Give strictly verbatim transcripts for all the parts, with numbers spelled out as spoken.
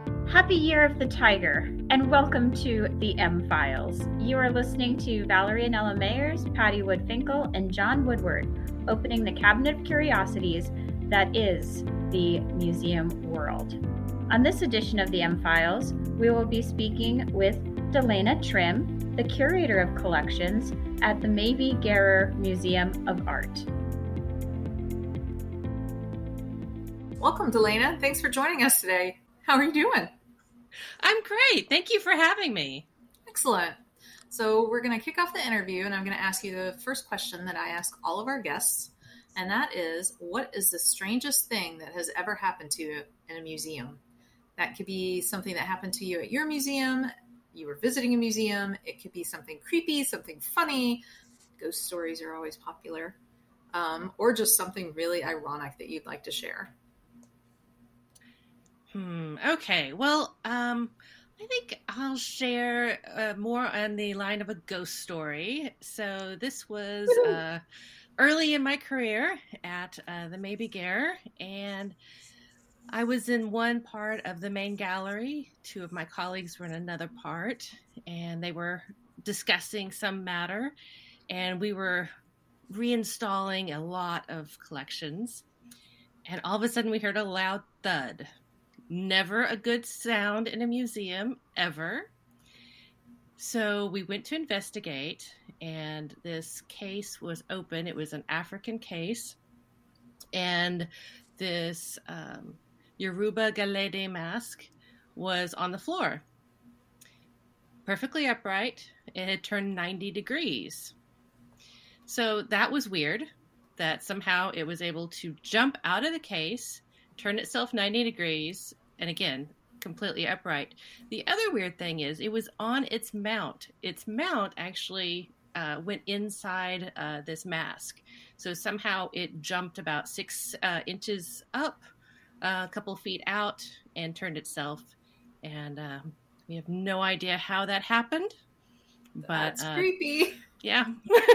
Happy Year of the Tiger, and welcome to the M-Files. You are listening to Valerie Anella Mayers, Patty Wood-Finkel, and John Woodward, opening the cabinet of curiosities that is the museum world. On this edition of the M-Files, we will be speaking with Delana Trim, the curator of collections at the Maybe Guerrer Museum of Art. Welcome, Delana. Thanks for joining us today. How are you doing? I'm great. Thank you for having me. Excellent. So we're going to kick off the interview, and I'm going to ask you the first question that I ask all of our guests, and that is, what is the strangest thing that has ever happened to you in a museum? That could be something that happened to you at your museum. You were visiting a museum. It could be something creepy, something funny. Ghost stories are always popular. Um, or just something really ironic that you'd like to share. Hmm. Okay. Well, um, I think I'll share uh, more on the line of a ghost story. So this was uh, early in my career at uh, the Maybe Guerrer, and I was in one part of the main gallery. Two of my colleagues were in another part, and they were discussing some matter, and we were reinstalling a lot of collections. And all of a sudden we heard a loud thud. Never a good sound in a museum, ever. So we went to investigate, and this case was open. It was an African case, and this um, Yoruba Galede mask was on the floor, perfectly upright. It had turned ninety degrees. So that was weird, that somehow it was able to jump out of the case, turn itself ninety degrees, and again, completely upright. The other weird thing is it was on its mount. Its mount actually uh, went inside uh, this mask. So somehow it jumped about six uh, inches up, uh, a couple feet out, and turned itself. And uh, we have no idea how that happened. But That's uh, creepy. Yeah.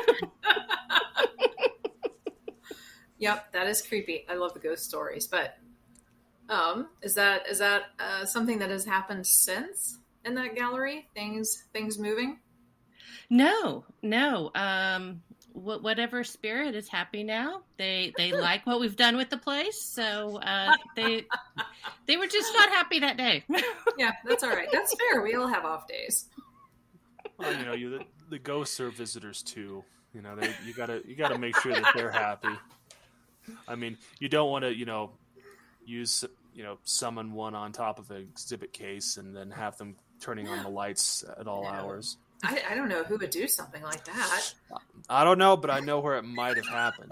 Yep, that is creepy. I love the ghost stories, but um, is that is that uh, something that has happened since in that gallery? Things things moving? No, no. Um, wh- whatever spirit is happy now. They they like what we've done with the place, so uh, they they were just not happy that day. Yeah, that's all right. That's fair. We all have off days. Well, you know, you the, the ghosts are visitors too. You know, they, you gotta you gotta make sure that they're happy. I mean, you don't want to, you know, use, you know, summon one on top of an exhibit case and then have them turning on the lights at all No. hours. I, I don't know who would do something like that. I don't know, but I know where it might have happened.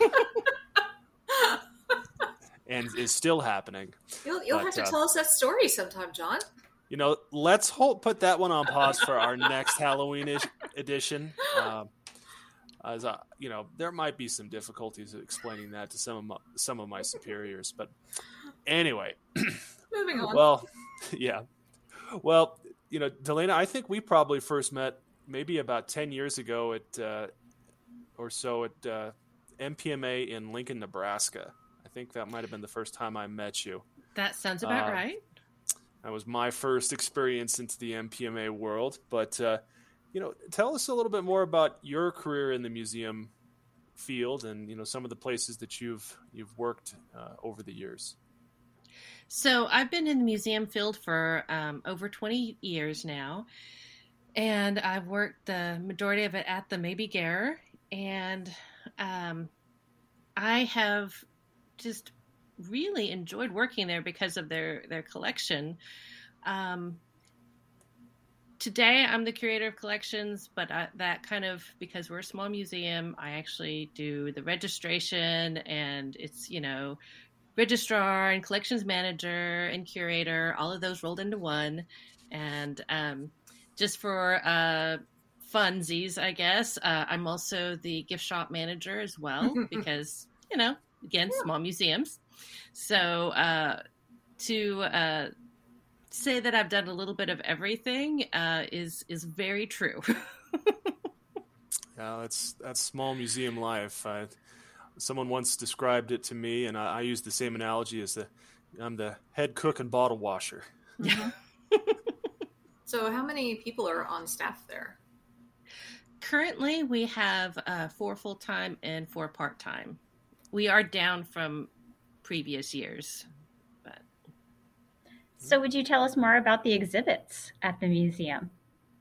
And is still happening. You'll, you'll But, have to uh, tell us that story sometime, John. You know, let's hold, put that one on pause for our next Halloween edition. Um, As I, you know, there might be some difficulties explaining that to some of my, some of my superiors, but anyway. Moving on. Well, yeah. Well, you know, Delana, I think we probably first met maybe about ten years ago at uh, or so at uh, M P M A in Lincoln, Nebraska. I think that might have been the first time I met you. That sounds about Uh, right. That was my first experience into the M P M A world, but. Uh, You know, tell us a little bit more about your career in the museum field, and you know some of the places that you've you've worked uh, over the years. So I've been in the museum field for um, over twenty years now, and I've worked the majority of it at the Maybe Guerrer, and um, I have just really enjoyed working there because of their their collection. Um, Today, I'm the curator of collections, but I, that kind of, because we're a small museum, I actually do the registration, and it's, you know, registrar and collections manager and curator, all of those rolled into one. And um, just for uh, funsies, I guess, uh, I'm also the gift shop manager as well, because, you know, again, Yeah. small museums. So uh, to... Uh, say that I've done a little bit of everything uh, is is very true. Yeah, that's that's small museum life. I, someone once described it to me, and I, I use the same analogy as the I'm the head cook and bottle washer. Mm-hmm. So how many people are on staff there? Currently, we have uh, four full-time and four part-time. We are down from previous years. But... So would you tell us more about the exhibits at the museum?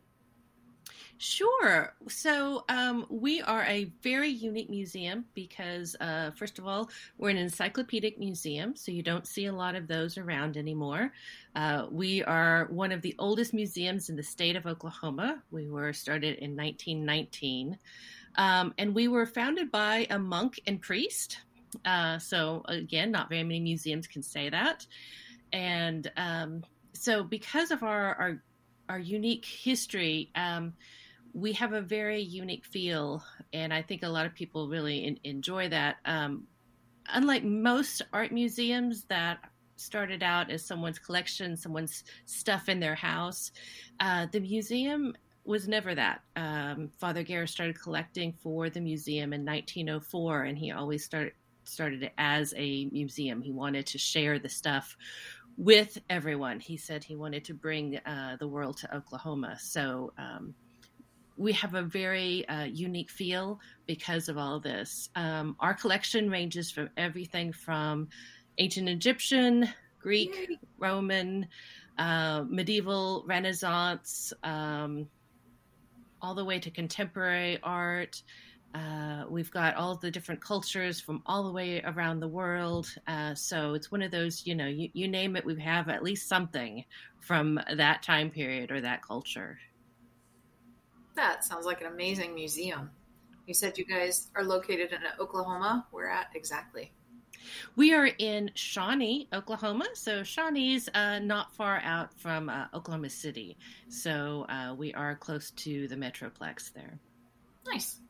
Sure. So um, we are a very unique museum because, uh, first of all, we're an encyclopedic museum, so you don't see a lot of those around anymore. Uh, we are one of the oldest museums in the state of Oklahoma. We were started in nineteen nineteen, um, and we were founded by a monk and priest. Uh, so again, not very many museums can say that. And um, so because of our, our, our unique history, um, we have a very unique feel, and I think a lot of people really in, enjoy that. Um, unlike most art museums that started out as someone's collection, someone's stuff in their house, uh, the museum was never that. Um, Father Garris started collecting for the museum in nineteen oh four, and he always started started it as a museum. He wanted to share the stuff with everyone. He said he wanted to bring uh, the world to Oklahoma. So um, we have a very uh, unique feel because of all this. Um, our collection ranges from everything from ancient Egyptian, Greek, Yay. Roman, uh, medieval, Renaissance, um, all the way to contemporary art. Uh, we've got all the different cultures from all the way around the world. Uh, so it's one of those, you know, you, you name it, we have at least something from that time period or that culture. That sounds like an amazing museum. You said you guys are located in Oklahoma. Where at exactly? We are in Shawnee, Oklahoma. So Shawnee's uh, not far out from uh, Oklahoma City. So uh, we are close to the Metroplex there. Nice.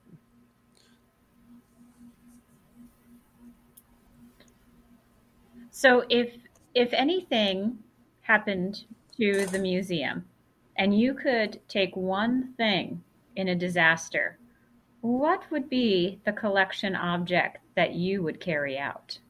So if if anything happened to the museum and you could take one thing in a disaster, what would be the collection object that you would carry out?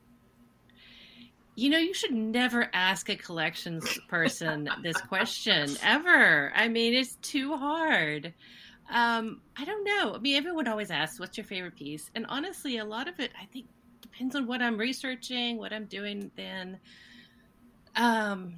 You know, you should never ask a collections person this question, ever. I mean, it's too hard. Um, I don't know. I mean, everyone always asks, what's your favorite piece? And honestly, a lot of it, I think, depends on what I'm researching, what I'm doing then. Um,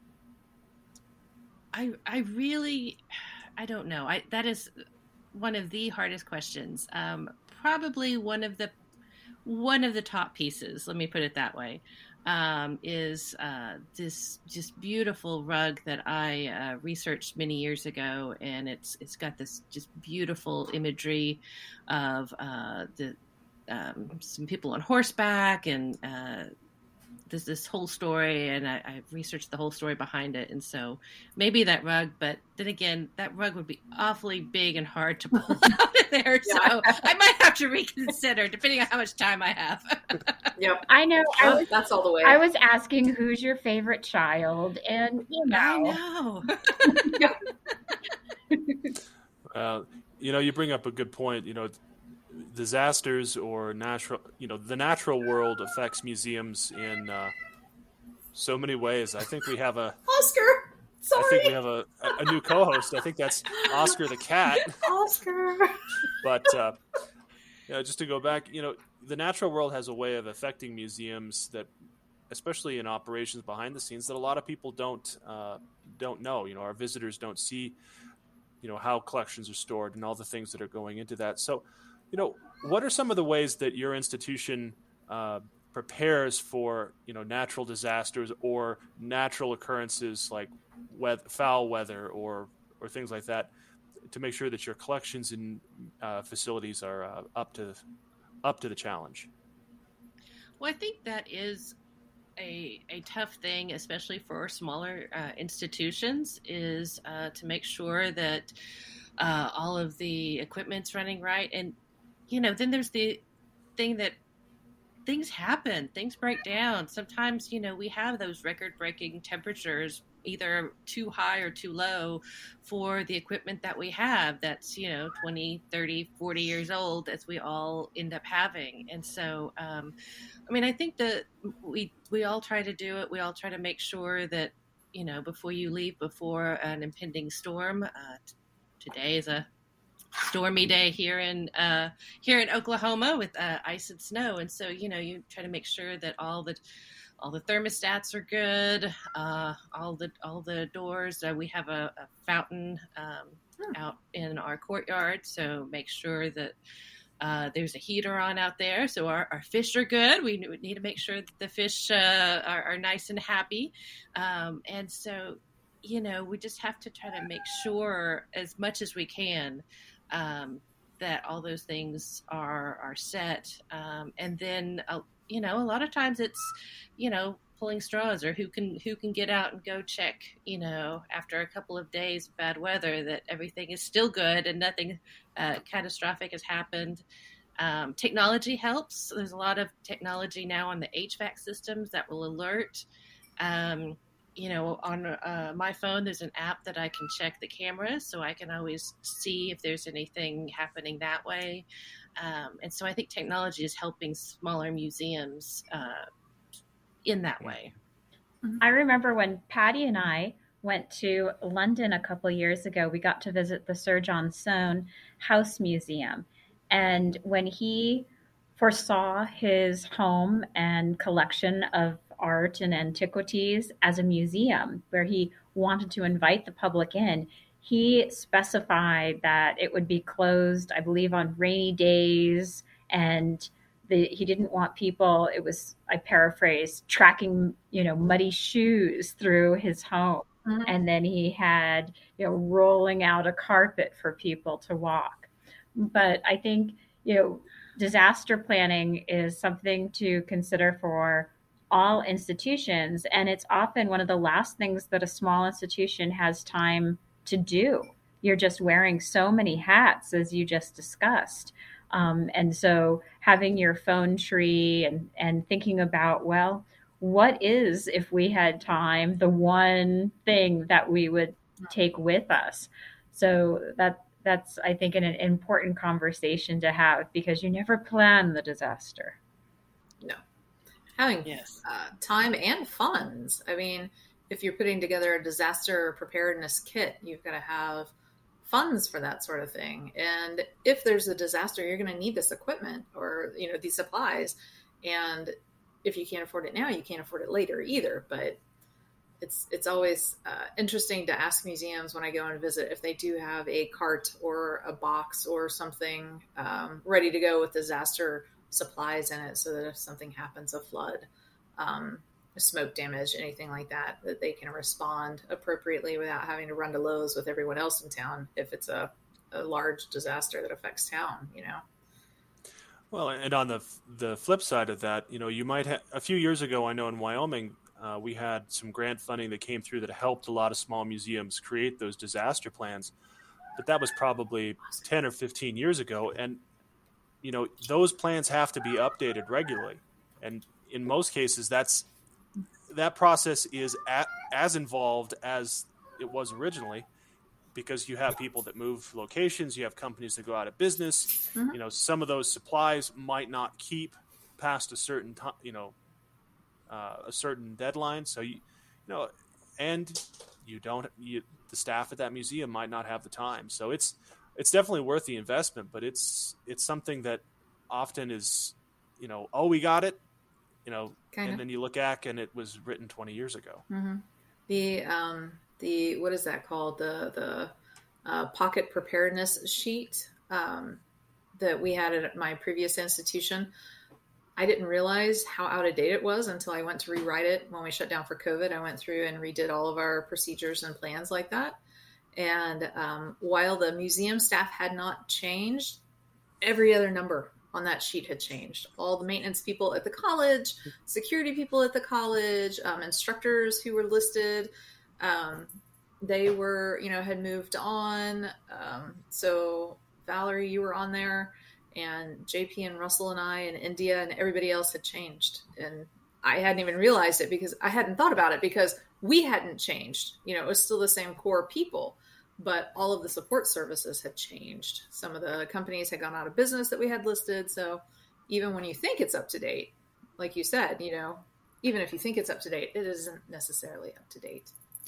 I I really, I don't know. I that is one of the hardest questions. Um, probably one of the one of the top pieces. Let me put it that way. Um, is uh, this just beautiful rug that I uh, researched many years ago, and it's it's got this just beautiful imagery of uh, the um, some people on horseback, and uh, there's this whole story, and I, I researched the whole story behind it, and so maybe that rug, but then again, that rug would be awfully big and hard to pull out of there, so yeah. I might have to reconsider, depending on how much time I have. Yep, I know. I was, that's all the way. I was asking who's your favorite child, and you know. I know. uh, you know, you bring up a good point. You know, disasters or natural, you know, the natural world affects museums in uh, so many ways. I think we have a Oscar. Sorry. I think we have a, a new co-host. I think that's Oscar the cat. Oscar. But uh, you know, just to go back, you know, the natural world has a way of affecting museums that, especially in operations behind the scenes, that a lot of people don't uh, don't know. You know, our visitors don't see, you know, how collections are stored and all the things that are going into that. So, you know, what are some of the ways that your institution uh, prepares for, you know, natural disasters or natural occurrences like weather, foul weather or or things like that, to make sure that your collections and uh, facilities are uh, up to up to the challenge? Well, I think that is a a tough thing, especially for smaller uh, institutions, is uh, to make sure that uh, all of the equipment's running right. And you know, then there's the thing that things happen, things break down. Sometimes, you know, we have those record-breaking temperatures, either too high or too low for the equipment that we have that's, you know, twenty, thirty, forty years old, as we all end up having. And so, um, I mean, I think that we we all try to do it. We all try to make sure that you know, before you leave, before an impending storm. Uh, t- today is a stormy day here in uh, here in Oklahoma with uh, ice and snow, and so you know you try to make sure that all the all the thermostats are good, uh, all the all the doors. Uh, we have a, a fountain um, hmm. out in our courtyard, so make sure that uh, there's a heater on out there, so our, our fish are good. We need to make sure that the fish uh, are, are nice and happy, um, and so you know we just have to try to make sure as much as we can um, that all those things are are set, um, and then uh, you know a lot of times it's you know pulling straws, or who can who can get out and go check, you know, after a couple of days of bad weather, that everything is still good and nothing uh, catastrophic has happened. Um, technology helps. There's a lot of technology now on the H V A C systems that will alert. Um, you know, on uh, my phone, there's an app that I can check the cameras, so I can always see if there's anything happening that way. Um, and so I think technology is helping smaller museums uh, in that way. I remember when Patty and I went to London a couple years ago, we got to visit the Sir John Soane House Museum. And when he foresaw his home and collection of art and antiquities as a museum where he wanted to invite the public in, he specified that it would be closed, I believe, on rainy days, and The, he didn't want people, it was, I paraphrase, tracking, you know, muddy shoes through his home. Mm-hmm. And then he had, you know, rolling out a carpet for people to walk. But I think, you know, disaster planning is something to consider for all institutions. And it's often one of the last things that a small institution has time to do. You're just wearing so many hats, as you just discussed. Um, and so having your phone tree and, and thinking about, well, what is, if we had time, the one thing that we would take with us? So that that's, I think, an, an important conversation to have, because you never plan the disaster. No. Having yes. uh, time and funds. I mean, if you're putting together a disaster preparedness kit, you've got to have funds for that sort of thing. And if there's a disaster, you're going to need this equipment or, you know, these supplies. And if you can't afford it now, you can't afford it later either. But it's, it's always uh, interesting to ask museums when I go and visit if they do have a cart or a box or something um, ready to go with disaster supplies in it, so that if something happens, a flood, um, smoke damage, anything like that, that they can respond appropriately without having to run to Lowe's with everyone else in town if it's a, a large disaster that affects town, you know. Well, and on the the flip side of that, you know, you might have, a few years ago, I know in Wyoming, uh, we had some grant funding that came through that helped a lot of small museums create those disaster plans. But that was probably ten or fifteen years ago. And, you know, those plans have to be updated regularly. And in most cases, that's that process is at, as involved as it was originally, because you have people that move locations, you have companies that go out of business. Mm-hmm. You know, some of those supplies might not keep past a certain time, you know, uh, a certain deadline. So, you, you know, and you don't, you, the staff at that museum might not have the time. So it's, it's definitely worth the investment, but it's, it's something that often is, you know, oh, we got it. You know, Kinda. And then you look back and it was written twenty years ago. Mm-hmm. The, um, the, what is that called? The, the, uh, pocket preparedness sheet, um, that we had at my previous institution. I didn't realize how out of date it was until I went to rewrite it when we shut down for COVID. I went through and redid all of our procedures and plans like that. And, um, while the museum staff had not changed, every other number on that sheet had changed. All the maintenance people at the college, security people at the college, um, instructors who were listed, um, they were, you know, had moved on. Um, so Valerie, you were on there, and J P and Russell and I and India and everybody else had changed. And I hadn't even realized it because I hadn't thought about it because we hadn't changed. You know, it was still the same core people, but all of the support services had changed. Some of the companies had gone out of business that we had listed. So even when you think it's up to date, like you said, you know, even if you think it's up to date, it isn't necessarily up to date.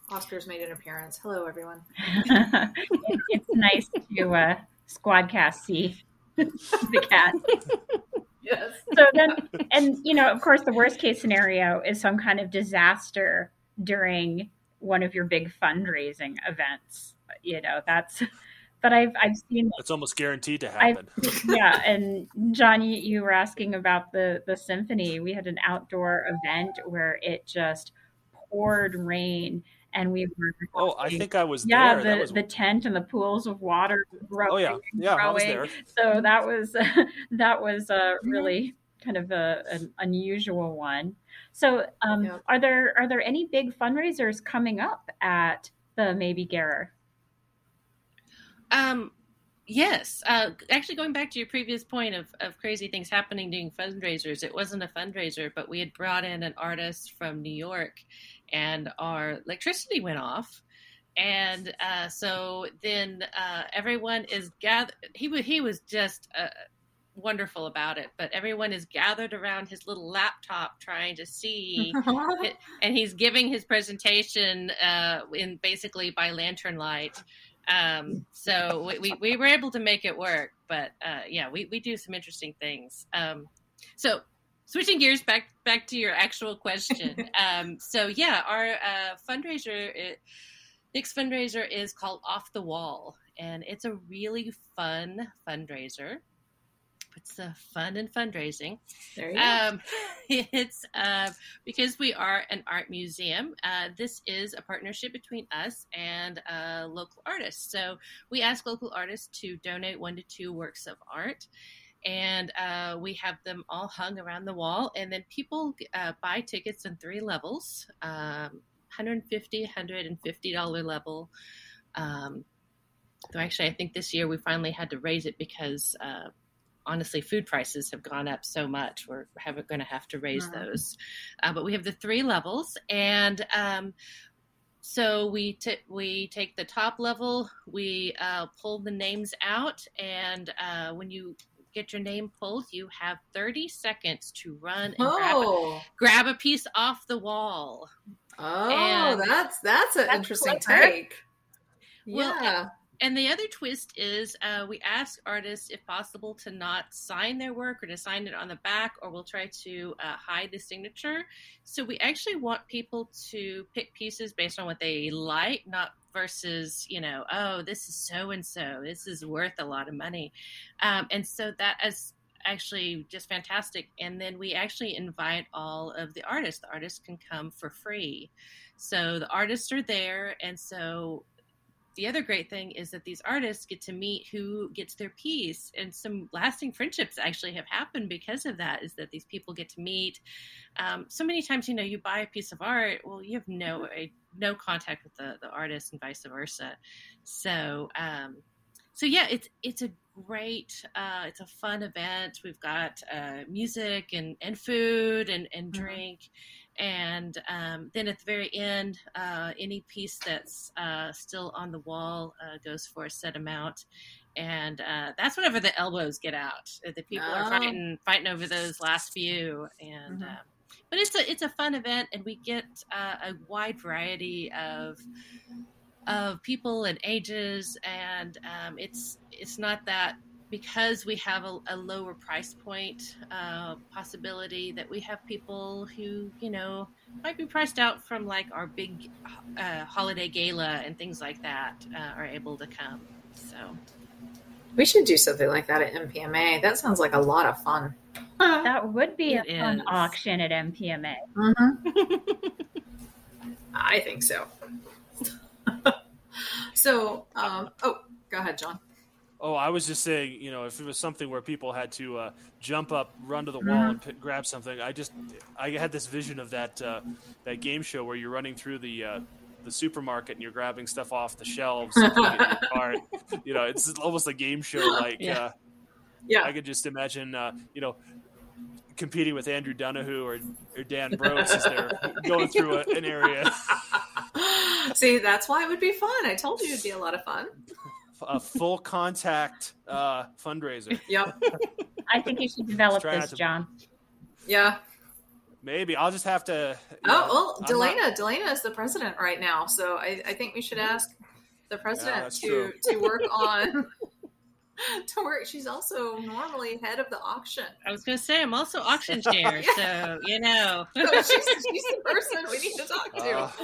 Oscar's made an appearance. Hello, everyone. it, it's nice to uh, Squadcast see the cat. Yes. So then, and you know, of course, the worst case scenario is some kind of disaster during one of your big fundraising events. You know, that's. But I've I've seen it's almost guaranteed to happen. I've, yeah, and John, you, you were asking about the the symphony. We had an outdoor event where it just poured rain, and we were. Oh, I think I was yeah, there. the was... the tent and the pools of water growing. Oh yeah, yeah, growing. I was there. So that was uh, that was uh, really kind of a, an unusual one. So, um, yeah. are there are there any big fundraisers coming up at the Maybe Gerer? Um, yes. Uh, actually, going back to your previous point of, of crazy things happening during fundraisers, it wasn't a fundraiser, but we had brought in an artist from New York, and our electricity went off. And uh, so then uh, everyone is gathered. He, w- he was just uh, wonderful about it, but everyone is gathered around his little laptop trying to see it, and he's giving his presentation uh, in basically by lantern light. Um, so we, we, we were able to make it work, but, uh, yeah, we, we do some interesting things. Um, so switching gears back, back to your actual question. um, so yeah, our, uh, fundraiser, it, next fundraiser is called Off the Wall, and it's a really fun fundraiser. It's uh, fun and fundraising. There you um, go. It's uh, because we are an art museum. Uh, this is a partnership between us and uh, local artists. So we ask local artists to donate one to two works of art, and uh, we have them all hung around the wall. And then people uh, buy tickets in three levels: um, one hundred fifty dollars, one hundred fifty dollars level. Um, so actually, I think this year we finally had to raise it because. Uh, Honestly, food prices have gone up so much. We're going to have to raise uh-huh. those. Uh, but we have the three levels. And um, so we t- we take the top level, we uh, pull the names out. And uh, when you get your name pulled, you have thirty seconds to run and oh. grab, a, grab a piece off the wall. Oh, and that's that's an that's interesting clever. take. Well, yeah. And the other twist is uh, we ask artists, if possible, to not sign their work or to sign it on the back, or we'll try to uh, hide the signature. So we actually want people to pick pieces based on what they like, not versus, you know, oh, this is so-and-so. This is worth a lot of money. Um, and so that is actually just fantastic. And then we actually invite all of the artists. The artists can come for free. So the artists are there, and so... The other great thing is that these artists get to meet who gets their piece, and some lasting friendships actually have happened because of that, is that these people get to meet. Um, so many times, you know, you buy a piece of art, well, you have no a, no contact with the, the artist and vice versa. So, um, so yeah, it's it's a great, uh, it's a fun event. We've got uh, music and, and food and, and drink. Mm-hmm. And um, then at the very end, uh, any piece that's uh, still on the wall uh, goes for a set amount. And uh, that's whenever the elbows get out. The people oh. are fighting fighting over those last few. And mm-hmm. uh, but it's a it's a fun event, and we get uh, a wide variety of of people and ages. And um, it's it's not that. Because we have a, a lower price point uh, possibility, that we have people who, you know, might be priced out from like our big uh, holiday gala and things like that uh, are able to come. So we should do something like that at M P M A. That sounds like a lot of fun. That would be it a fun is. auction at M P M A. Mm-hmm. I think so. So, um, oh, go ahead, John. Oh, I was just saying, you know, if it was something where people had to uh, jump up, run to the wall, and pick, grab something, I just, I had this vision of that uh, that game show where you're running through the uh, the supermarket and you're grabbing stuff off the shelves and putting it in your cart. You know, it's almost a game show. Like, yeah, uh, yeah. I could just imagine, uh, you know, competing with Andrew Donahue or, or Dan Brooks as they're going through a, an area. See, that's why it would be fun. I told you it'd be a lot of fun. A full contact uh, fundraiser. Yep. I think you should develop this, to... John. Yeah. maybe I'll just have to. Oh, know, well, I'm Delana, not- Delana is the president right now, so I, I think we should ask the Yeah, president that's to true. to work on to work. She's also normally head of the auction. I was going to say, I'm also auction chair, so, you know. So she's, she's the person we need to talk to. Uh,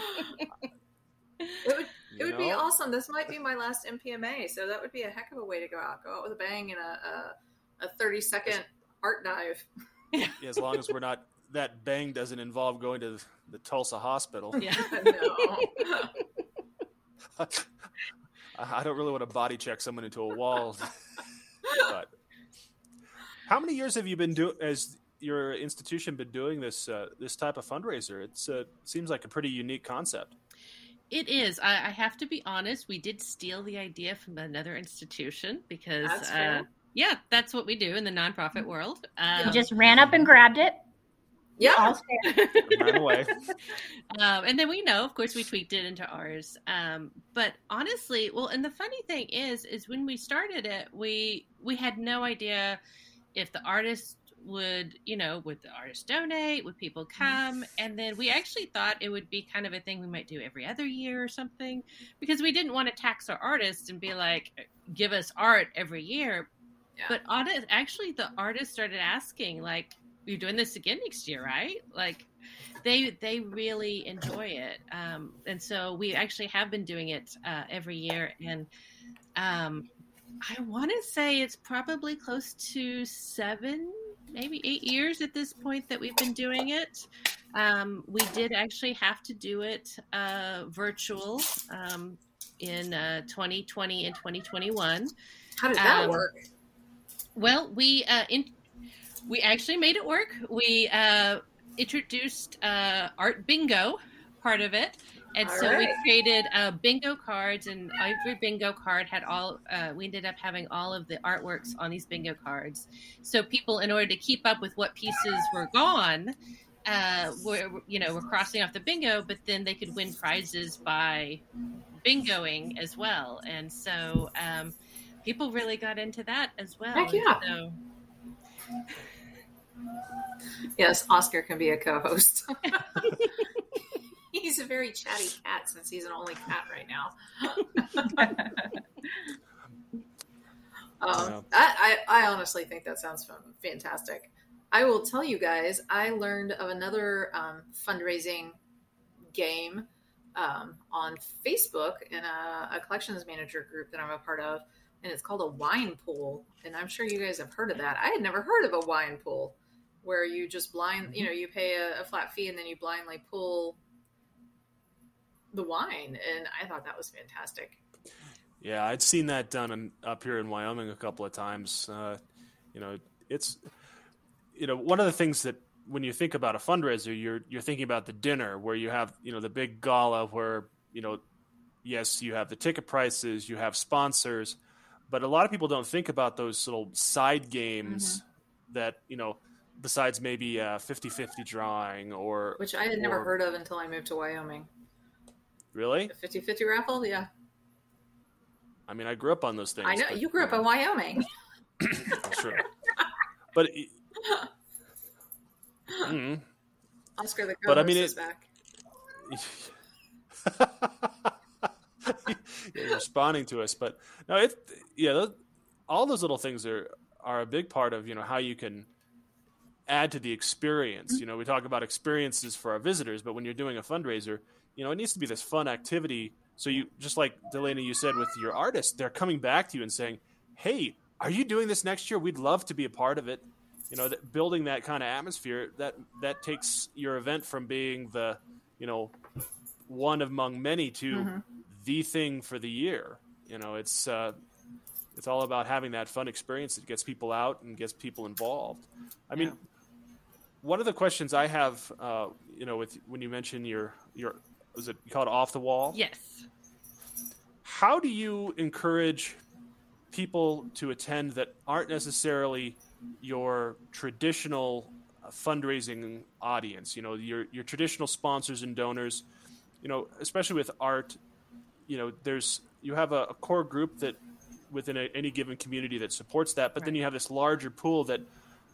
it would it you would be know? awesome. This might be my last M P M A, so that would be a heck of a way to go out. Go out with a bang and a a, a thirty second art dive. Yeah, as long as we're not that bang doesn't involve going to the Tulsa hospital. Yeah. No. I I don't really want to body check someone into a wall. But how many years have you been doing? Has your institution been doing this uh, this type of fundraiser? It's uh, seems like a pretty unique concept. It is. I, I have to be honest. We did steal the idea from another institution because, That's uh, fair. yeah, that's what we do in the nonprofit world. Um, You just ran up and grabbed it. Yeah. All fair. Right away. um, and then we know, of course, we tweaked it into ours. Um, but honestly, well, and the funny thing is, is when we started it, we we had no idea if the artists would, you know, would the artists donate? Would people come? And then we actually thought it would be kind of a thing we might do every other year or something, because we didn't want to tax our artists and be like, give us art every year. Yeah. But audit, actually, the artists started asking, like, you're doing this again next year, right? Like, they they really enjoy it, um, and so we actually have been doing it uh, every year. And um, I want to say it's probably close to seven, maybe eight years at this point that we've been doing it. Um, we did actually have to do it uh, virtual um, in uh, twenty twenty and twenty twenty-one. How did that Um, work? Well, we uh, in, we actually made it work. We uh, introduced uh, art bingo part of it, and All so we right. created uh, bingo cards, and every bingo card had all. Uh, we ended up having all of the artworks on these bingo cards, so people, in order to keep up with what pieces were gone, uh, were you know were crossing off the bingo, but then they could win prizes by bingoing as well, and so. Um, People really got into that as well. Heck yeah. So, Yes, Oscar can be a co-host. He's a very chatty cat since he's an only cat right now. um, Yeah. I, I, I honestly think that sounds fun, fantastic. I will tell you guys, I learned of another um, fundraising game um, on Facebook in a, a collections manager group that I'm a part of, and it's called a wine pool. And I'm sure you guys have heard of that. I had never heard of a wine pool, where you just blind, you know, you pay a, a flat fee and then you blindly pull the wine. And I thought that was fantastic. Yeah, I'd seen that done in, up here in Wyoming a couple of times. Uh, you know, it's you know one of the things that when you think about a fundraiser, you're you're thinking about the dinner where you have you know the big gala where you know yes you have the ticket prices, you have sponsors, but a lot of people don't think about those little side games Mm-hmm. that you know besides maybe a fifty-fifty drawing or Which I had never or- heard of until I moved to Wyoming. Really? The fifty-fifty raffle? Yeah. I mean, I grew up on those things. I know. but, You grew up know, in Wyoming. Sure. But it- mm, Oscar the But I co-host mean, is it- back. yeah, you're responding to us, but no, it yeah, those, all those little things are are a big part of you know how you can add to the experience. You know, we talk about experiences for our visitors, but when you're doing a fundraiser, you know, it needs to be this fun activity. So you just like Delaney, you said with your artists, they're coming back to you and saying, "Hey, are you doing this next year? We'd love to be a part of it." You know, that, building that kind of atmosphere that that takes your event from being the you know one among many to Mm-hmm. the thing for the year. You know, it's uh, it's all about having that fun experience that gets people out and gets people involved. I mean, Yeah. one of the questions I have, uh, you know, with when you mention your your was it you call it off the wall? yes. How do you encourage people to attend that aren't necessarily your traditional fundraising audience? You know, your your traditional sponsors and donors. You know, especially with art, you know, there's you have a, a core group that within a, any given community that supports that, but then Right. you have this larger pool that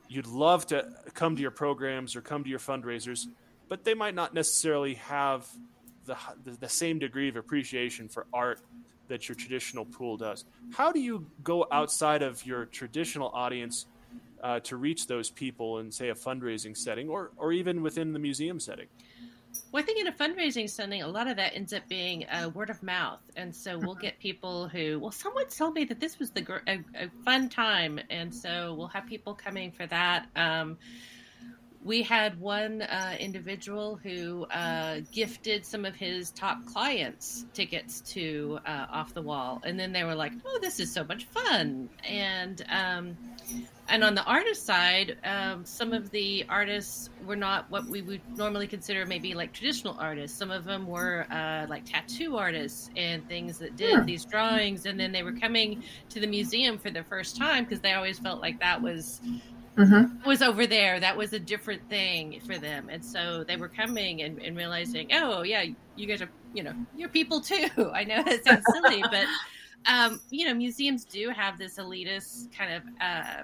you'd love to come to your programs or come to your fundraisers, but they might not necessarily have the, the, the same degree of appreciation for art that your traditional pool does. How do you go outside of your traditional audience uh, to reach those people in, say, a fundraising setting or, or even within the museum setting? Well, I think in a fundraising setting, a lot of that ends up being uh, word of mouth. And so we'll get people who, well, someone told me that this was the gr- a, a fun time. And so we'll have people coming for that. Um, we had one uh, individual who uh, gifted some of his top clients tickets to uh, Off the Wall. And then they were like, oh, this is so much fun. And um, and on the artist side, um, some of the artists were not what we would normally consider maybe like traditional artists. Some of them were uh, like tattoo artists and things that did yeah. these drawings. And then they were coming to the museum for the first time because they always felt like that was... Mm-hmm. was over there. That was a different thing for them. And so they were coming and, and realizing, oh, yeah, you guys are, you know, you're people too. I know that sounds silly, but, um, you know, museums do have this elitist kind of, uh,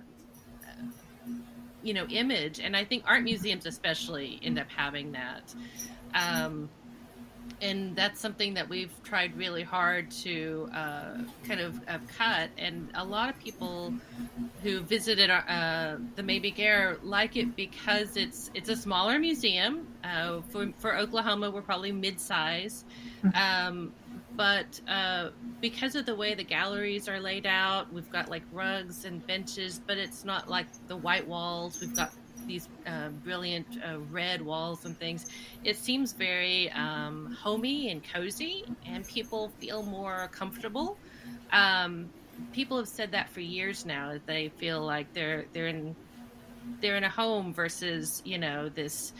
you know, image. And I think art museums especially end up having that. Um, and that's something that we've tried really hard to uh, kind of uh, cut. And a lot of people who visited our, uh, the Maybe Gare like it because it's it's a smaller museum. Uh, for for Oklahoma, we're probably mid-size. Um, but uh, because of the way the galleries are laid out, we've got like rugs and benches, but it's not like the white walls. We've got these uh, brilliant uh, red walls and things. It seems very um, homey and cozy, and people feel more comfortable. Um, people have said that for years now, that they feel like they're they're in they're in a home versus, you know, this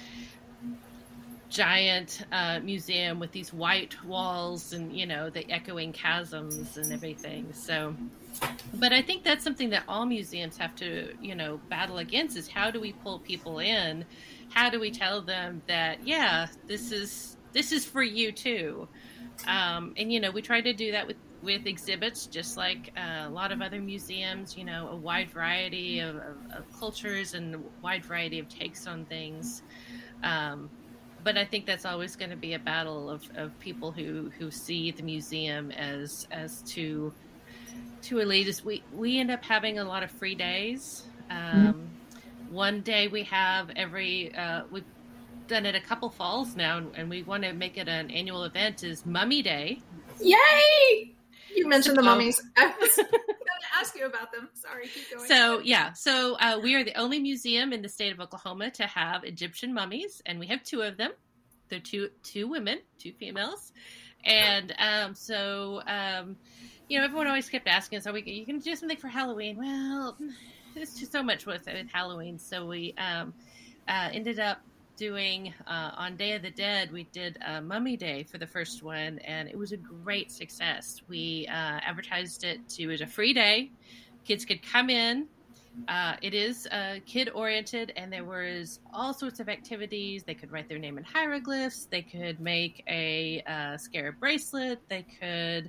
giant uh, museum with these white walls and, you know, the echoing chasms and everything. So, but I think that's something that all museums have to, you know, battle against, is how do we pull people in? How do we tell them that, yeah, this is, this is for you too. Um, and, you know, we try to do that with, with exhibits, just like uh, a lot of other museums, you know, a wide variety of, of, of cultures and a wide variety of takes on things. Um, But I think that's always going to be a battle of, of people who, who see the museum as as too too elitist. We we end up having a lot of free days. Um, mm-hmm. One day we have every uh, we've done it a couple falls now, and, and we want to make it an annual event. Is Mummy Day? Yay! You mentioned so, the mummies. I was going to ask you about them. Sorry, keep going. So, yeah. So, uh, we are the only museum in the state of Oklahoma to have Egyptian mummies, and we have two of them. They're two two women, two females. And um, so, um, you know, everyone always kept asking us, are we, you can do something for Halloween? Well, there's just so much with, with Halloween. So, we um, uh, ended up doing uh, on Day of the Dead, we did uh, Mummy Day for the first one, and it was a great success. We uh, advertised it to, it was a free day. Kids could come in. Uh, it is uh, kid oriented, and there was all sorts of activities. They could write their name in hieroglyphs. They could make a uh, scarab bracelet. They could,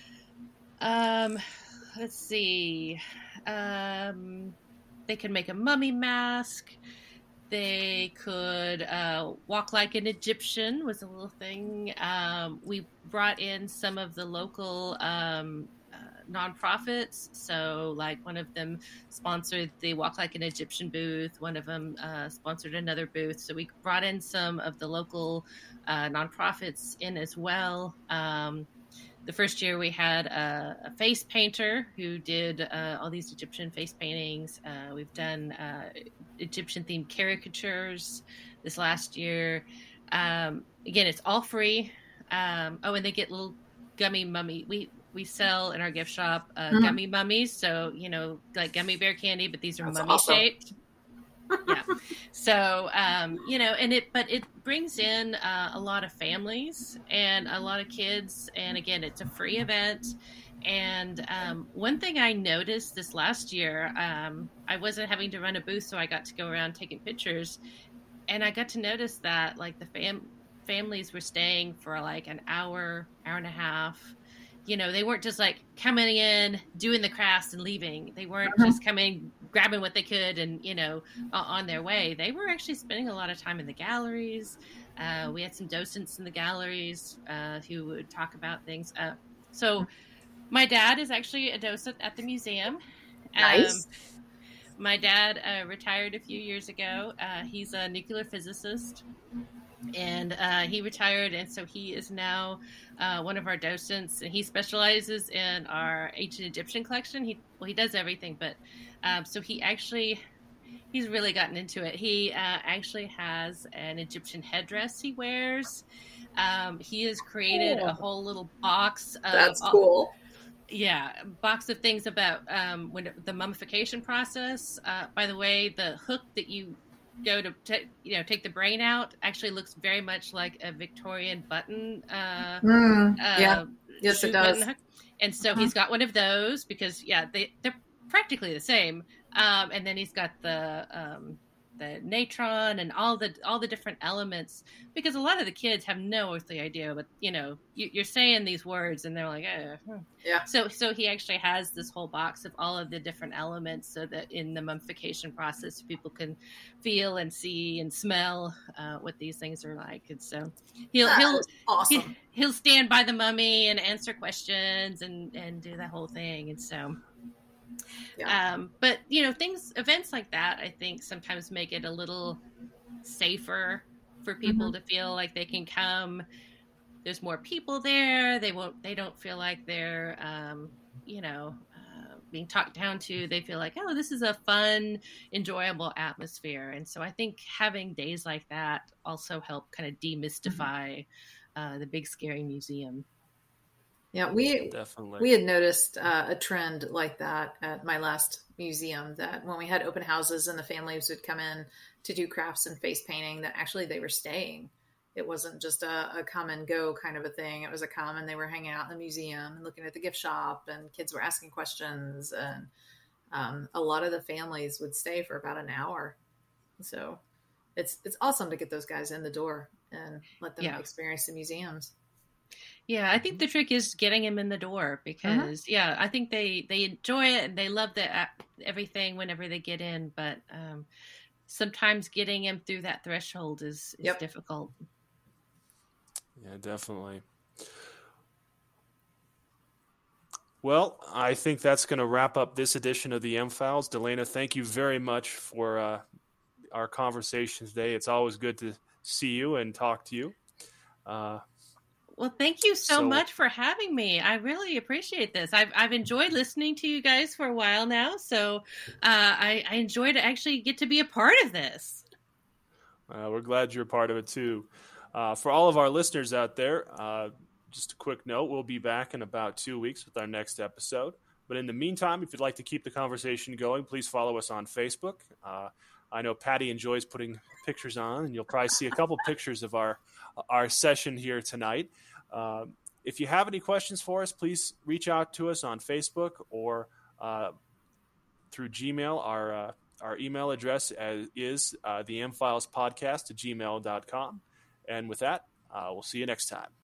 um, let's see, um, they could make a mummy mask. They could uh, walk like an Egyptian was a little thing. Um, we brought in some of the local um, uh, nonprofits. So like one of them sponsored the Walk Like an Egyptian booth. One of them uh, sponsored another booth. So we brought in some of the local uh, nonprofits in as well. Um, The first year we had a, a face painter who did uh, all these Egyptian face paintings. Uh, we've done uh, Egyptian-themed caricatures this last year. Um, again, it's all free. Um, oh, and they get little gummy mummy. We we sell in our gift shop uh, mm-hmm. gummy mummies. So, you know, like gummy bear candy, but these are That's mummy-shaped. Awesome. Yeah. So, um, you know, and it, but it brings in uh, a lot of families and a lot of kids. And again, it's a free event. And um, one thing I noticed this last year, um, I wasn't having to run a booth, so I got to go around taking pictures. And I got to notice that like the fam- families were staying for like an hour, hour and a half. You know, they weren't just like coming in, doing the crafts and leaving. They weren't just coming, grabbing what they could and, you know, uh, on their way. They were actually spending a lot of time in the galleries. Uh, we had some docents in the galleries uh, who would talk about things. Uh, so my dad is actually a docent at the museum. Nice. Um, my dad uh, retired a few years ago. Uh, he's a nuclear physicist. And uh, he retired, and so he is now uh, one of our docents. And he specializes in our ancient Egyptian collection. He well, he does everything, but um, so he actually he's really gotten into it. He uh, actually has an Egyptian headdress he wears. Um, he has created cool. a whole little box. Of, That's cool. Yeah, box of things about um, when the mummification process. Uh, by the way, the hook that you go to t- you know take the brain out actually looks very much like a Victorian button. Uh, mm, uh, yeah, yes, it does. Hook. And so uh-huh. he's got one of those because yeah, they they're practically the same. Um, and then he's got the um, the natron and all the all the different elements because a lot of the kids have no earthly idea. But you know, you, you're saying these words and they're like, eh. yeah. So so he actually has this whole box of all of the different elements so that in the mummification process, people can feel and see and smell uh, what these things are like. And so he'll that he'll awesome. he, he'll stand by the mummy and answer questions and and do that whole thing. And so. Yeah. Um, but you know, things, events like that, I think sometimes make it a little safer for people mm-hmm. to feel like they can come. There's more people there. They won't, they don't feel like they're, um, you know, uh, being talked down to. They feel like, oh, this is a fun, enjoyable atmosphere. And so I think having days like that also help kind of demystify mm-hmm. uh, the big scary museum. Yeah, we Definitely. we had noticed uh, a trend like that at my last museum, that when we had open houses and the families would come in to do crafts and face painting, that actually they were staying. It wasn't just a, a come and go kind of a thing. It was a come and they were hanging out in the museum and looking at the gift shop, and kids were asking questions. And um, a lot of the families would stay for about an hour. So it's it's awesome to get those guys in the door and let them yeah. experience the museums. Yeah, I think the trick is getting them in the door because, uh-huh. yeah, I think they, they enjoy it and they love the everything whenever they get in. But um, sometimes getting them through that threshold is, is yep. difficult. Yeah, definitely. Well, I think that's going to wrap up this edition of the M-Files. Delana, thank you very much for uh, our conversation today. It's always good to see you and talk to you. Uh Well, thank you so, so much for having me. I really appreciate this. I've I've enjoyed listening to you guys for a while now, so uh, I, I enjoy to actually get to be a part of this. Uh, we're glad you're a part of it too. Uh, for all of our listeners out there, uh, just a quick note: we'll be back in about two weeks with our next episode. But in the meantime, if you'd like to keep the conversation going, please follow us on Facebook. Uh, I know Patty enjoys putting pictures on, and you'll probably see a couple pictures of our our session here tonight. Uh, if you have any questions for us, please reach out to us on Facebook or uh, through Gmail. Our uh, our email address is uh, the M Files Podcast at gmail dot com. And with that, uh, we'll see you next time.